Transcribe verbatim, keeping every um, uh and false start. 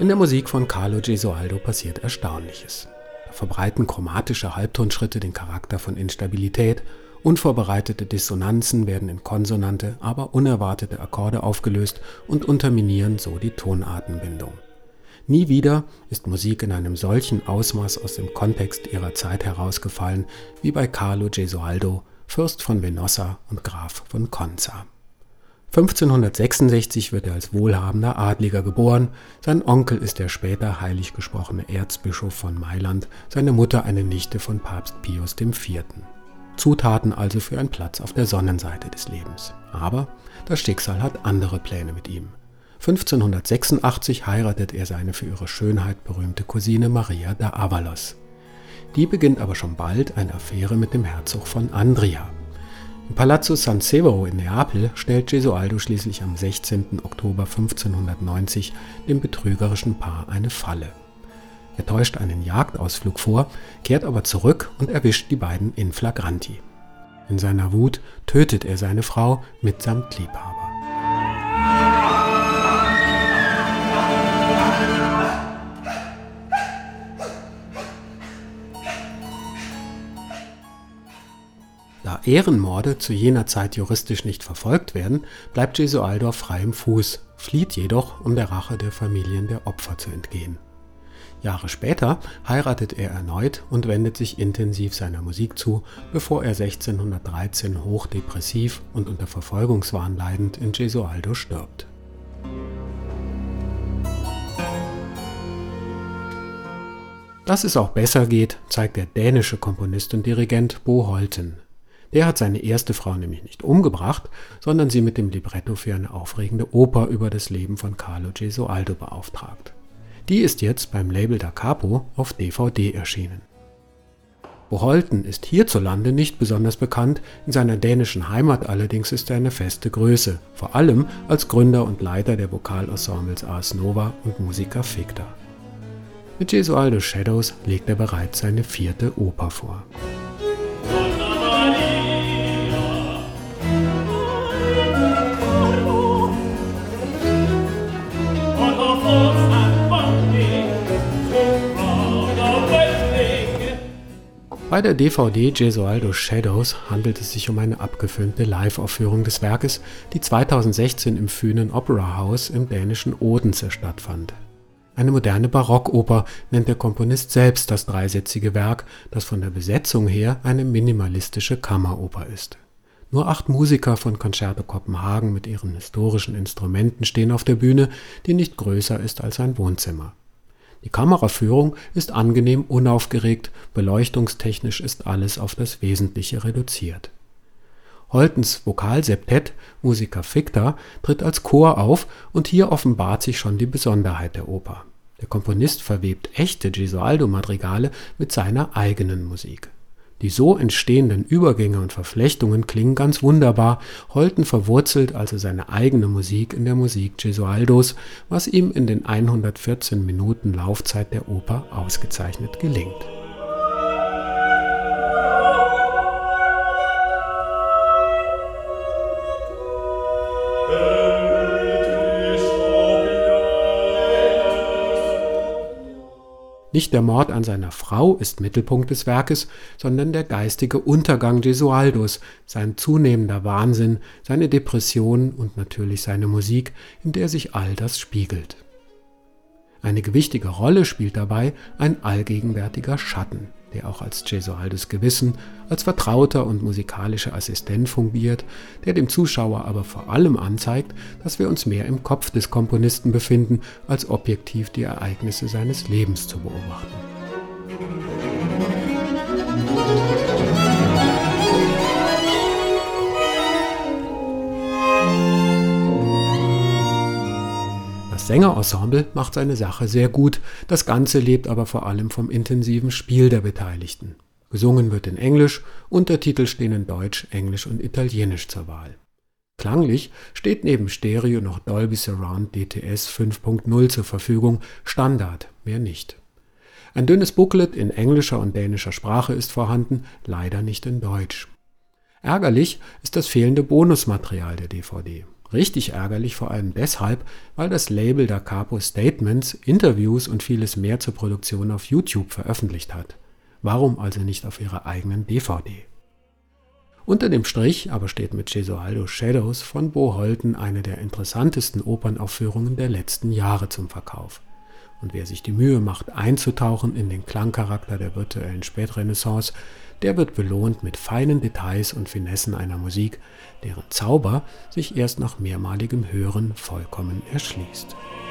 der Musik von Carlo Gesualdo passiert Erstaunliches. Da verbreiten chromatische Halbtonschritte den Charakter von Instabilität, unvorbereitete Dissonanzen werden in konsonante, aber unerwartete Akkorde aufgelöst und unterminieren so die Tonartenbindung. Nie wieder ist Musik in einem solchen Ausmaß aus dem Kontext ihrer Zeit herausgefallen wie bei Carlo Gesualdo, Fürst von Venosa und Graf von Conza. fünfzehnhundertsechsundsechzig wird er als wohlhabender Adliger geboren, sein Onkel ist der später heilig gesprochene Erzbischof von Mailand, seine Mutter eine Nichte von Papst Pius der Vierte. Zutaten also für einen Platz auf der Sonnenseite des Lebens. Aber das Schicksal hat andere Pläne mit ihm. fünfzehnhundertsechsundachtzig heiratet er seine für ihre Schönheit berühmte Cousine Maria da Avalos. Die beginnt aber schon bald eine Affäre mit dem Herzog von Andria. Im Palazzo San Severo in Neapel stellt Gesualdo schließlich am sechzehnten Oktober fünfzehnhundertneunzig dem betrügerischen Paar eine Falle. Er täuscht einen Jagdausflug vor, kehrt aber zurück und erwischt die beiden in flagranti. In seiner Wut tötet er seine Frau mitsamt Liebhaber. Da Ehrenmorde zu jener Zeit juristisch nicht verfolgt werden, bleibt Gesualdo auf freiem Fuß, flieht jedoch, um der Rache der Familien der Opfer zu entgehen. Jahre später heiratet er erneut und wendet sich intensiv seiner Musik zu, bevor er sechzehnhundertdreizehn hochdepressiv und unter Verfolgungswahn leidend in Gesualdo stirbt. Dass es auch besser geht, zeigt der dänische Komponist und Dirigent Bo Holten. Der hat seine erste Frau nämlich nicht umgebracht, sondern sie mit dem Libretto für eine aufregende Oper über das Leben von Carlo Gesualdo beauftragt. Die ist jetzt beim Label Da Capo auf D V D erschienen. Bo Holten ist hierzulande nicht besonders bekannt, in seiner dänischen Heimat allerdings ist er eine feste Größe, vor allem als Gründer und Leiter der Vokalensembles Ars Nova und Musica Ficta. Mit Gesualdo Shadows legt er bereits seine vierte Oper vor. Bei der D V D Gesualdo Shadows handelt es sich um eine abgefilmte Live-Aufführung des Werkes, die zweitausendsechzehn im Fünen Opera House im dänischen Odense stattfand. Eine moderne Barockoper nennt der Komponist selbst das dreisätzige Werk, das von der Besetzung her eine minimalistische Kammeroper ist. Nur acht Musiker von Concerto Kopenhagen mit ihren historischen Instrumenten stehen auf der Bühne, die nicht größer ist als ein Wohnzimmer. Die Kameraführung ist angenehm unaufgeregt, beleuchtungstechnisch ist alles auf das Wesentliche reduziert. Holtens Vokalseptett Musica Ficta tritt als Chor auf und hier offenbart sich schon die Besonderheit der Oper. Der Komponist verwebt echte Gesualdo-Madrigale mit seiner eigenen Musik. Die so entstehenden Übergänge und Verflechtungen klingen ganz wunderbar. Holten verwurzelt also seine eigene Musik in der Musik Gesualdos, was ihm in den hundertvierzehn Minuten Laufzeit der Oper ausgezeichnet gelingt. Nicht der Mord an seiner Frau ist Mittelpunkt des Werkes, sondern der geistige Untergang Gesualdos, sein zunehmender Wahnsinn, seine Depressionen und natürlich seine Musik, in der sich all das spiegelt. Eine gewichtige Rolle spielt dabei ein allgegenwärtiger Schatten, der auch als Gesualdos Gewissen, als vertrauter und musikalischer Assistent fungiert, der dem Zuschauer aber vor allem anzeigt, dass wir uns mehr im Kopf des Komponisten befinden, als objektiv die Ereignisse seines Lebens zu beobachten. Das Sängerensemble macht seine Sache sehr gut, das Ganze lebt aber vor allem vom intensiven Spiel der Beteiligten. Gesungen wird in Englisch, Untertitel stehen in Deutsch, Englisch und Italienisch zur Wahl. Klanglich steht neben Stereo noch Dolby Surround D T S fünf Punkt null zur Verfügung, Standard, mehr nicht. Ein dünnes Booklet in englischer und dänischer Sprache ist vorhanden, leider nicht in Deutsch. Ärgerlich ist das fehlende Bonusmaterial der D V D. Richtig ärgerlich vor allem deshalb, weil das Label Da Capo Statements, Interviews und vieles mehr zur Produktion auf YouTube veröffentlicht hat. Warum also nicht auf ihrer eigenen D V D? Unter dem Strich aber steht mit Gesualdo Shadows von Bo Holten eine der interessantesten Opernaufführungen der letzten Jahre zum Verkauf. Und wer sich die Mühe macht, einzutauchen in den Klangcharakter der virtuellen Spätrenaissance, der wird belohnt mit feinen Details und Finessen einer Musik, deren Zauber sich erst nach mehrmaligem Hören vollkommen erschließt.